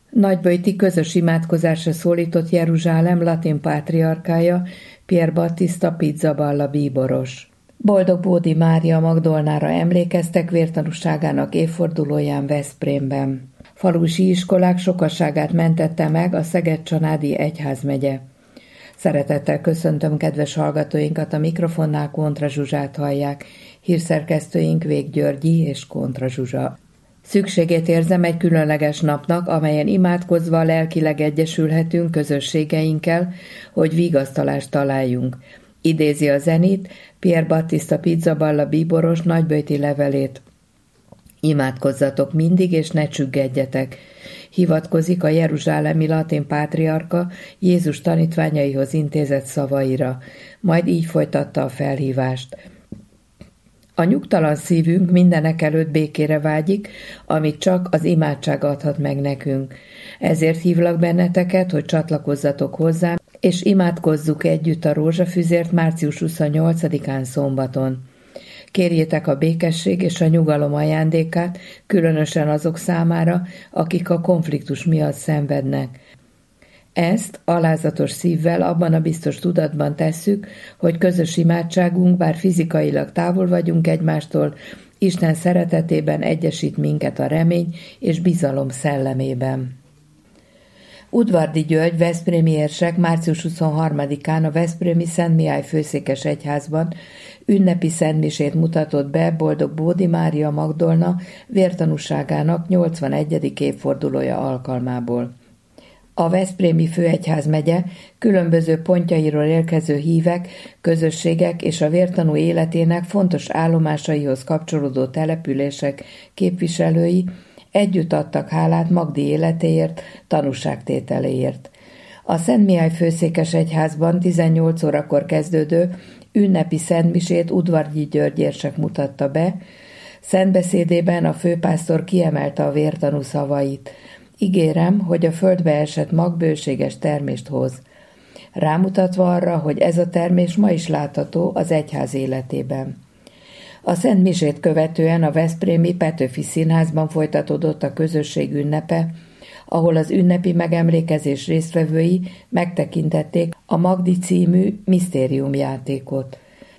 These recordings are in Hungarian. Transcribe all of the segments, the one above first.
Nagyböjti közös imádkozásra szólított Jeruzsálem latin pátriarkája Pier Battista Pizzaballa bíboros. Boldog Bódi Mária Magdolnára emlékeztek vértanúságának évfordulóján Veszprémben. Falusi iskolák sokaságát mentette meg a Szeged-Csanádi Egyházmegye. Szeretettel köszöntöm kedves hallgatóinkat, a mikrofonnál Kontra Zsuzsát hallják, hírszerkesztőink Vég Györgyi és Kontra Zsuzsa. Szükségét érzem egy különleges napnak, amelyen imádkozva lelkileg egyesülhetünk közösségeinkkel, hogy vigasztalást találjunk. Idézi a zenit Pier Battista Pizzaballa bíboros nagyböjti levelét. Imádkozzatok mindig, és ne csüggedjetek. Hivatkozik a jeruzsálemi latin pátriárka Jézus tanítványaihoz intézett szavaira, majd így folytatta a felhívást. A nyugtalan szívünk mindenekelőtt békére vágyik, amit csak az imádság adhat meg nekünk. Ezért hívlak benneteket, hogy csatlakozzatok hozzám, és imádkozzuk együtt a rózsafüzért március 28-án szombaton. Kérjétek a békesség és a nyugalom ajándékát, különösen azok számára, akik a konfliktus miatt szenvednek. Ezt alázatos szívvel abban a biztos tudatban tesszük, hogy közös imádságunk, bár fizikailag távol vagyunk egymástól, Isten szeretetében egyesít minket a remény és bizalom szellemében. Udvardi György veszprémi érsek március 23-án a veszprémi Szent Mihály főszékes egyházban ünnepi szentmisét mutatott be Boldog Bódi Mária Magdolna vértanúságának 81. évfordulója alkalmából. A veszprémi főegyházmegye különböző pontjairól érkező hívek, közösségek és a vértanú életének fontos állomásaihoz kapcsolódó települések képviselői együtt adtak hálát Magdi életéért, tanúságtételéért. A Szent Mihály főszékes egyházban 18 órakor kezdődő ünnepi szentmisét Udvardi György érsek mutatta be. Szentbeszédében a főpásztor kiemelte a vértanú szavait. Ígérem, hogy a földbe esett mag bőséges termést hoz. Rámutatva arra, hogy ez a termés ma is látható az egyház életében. A Szent Misét követően a veszprémi Petőfi Színházban folytatódott a közösség ünnepe, ahol az ünnepi megemlékezés résztvevői megtekintették a Magdi című misztériumjátékot.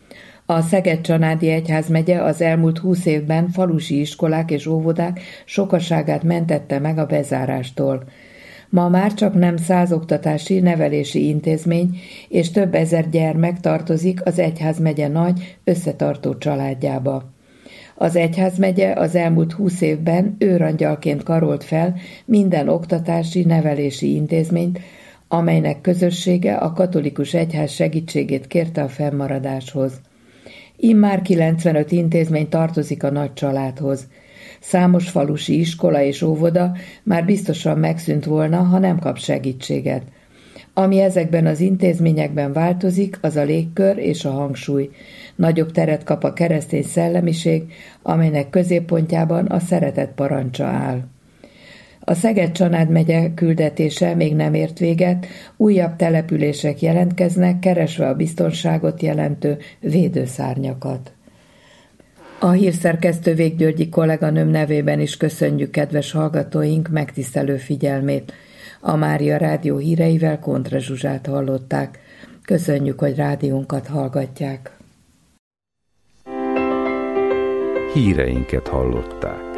A Szeged-Csanádi Egyházmegye az elmúlt 20 évben falusi iskolák és óvodák sokaságát mentette meg a bezárástól. Ma már csak nem 100 oktatási, nevelési intézmény és több ezer gyermek tartozik az egyházmegye nagy, összetartó családjába. Az egyházmegye az elmúlt 20 évben őrangyalként karolt fel minden oktatási, nevelési intézményt, amelynek közössége a katolikus egyház segítségét kérte a fennmaradáshoz. Immár 95 intézmény tartozik a nagy családhoz. Számos falusi iskola és óvoda már biztosan megszűnt volna, ha nem kap segítséget. Ami ezekben az intézményekben változik, az a légkör és a hangsúly. Nagyobb teret kap a keresztény szellemiség, amelynek középpontjában a szeretet parancsa áll. A Szeged-Csanád megye küldetése még nem ért véget, újabb települések jelentkeznek, keresve a biztonságot jelentő védőszárnyakat. A hírszerkesztő Vég Györgyi kolléganőm nevében is köszönjük kedves hallgatóink megtisztelő figyelmét. A Mária Rádió híreivel Kontra Zsuzsát hallották. Köszönjük, hogy rádiónkat hallgatják. Híreinket hallották.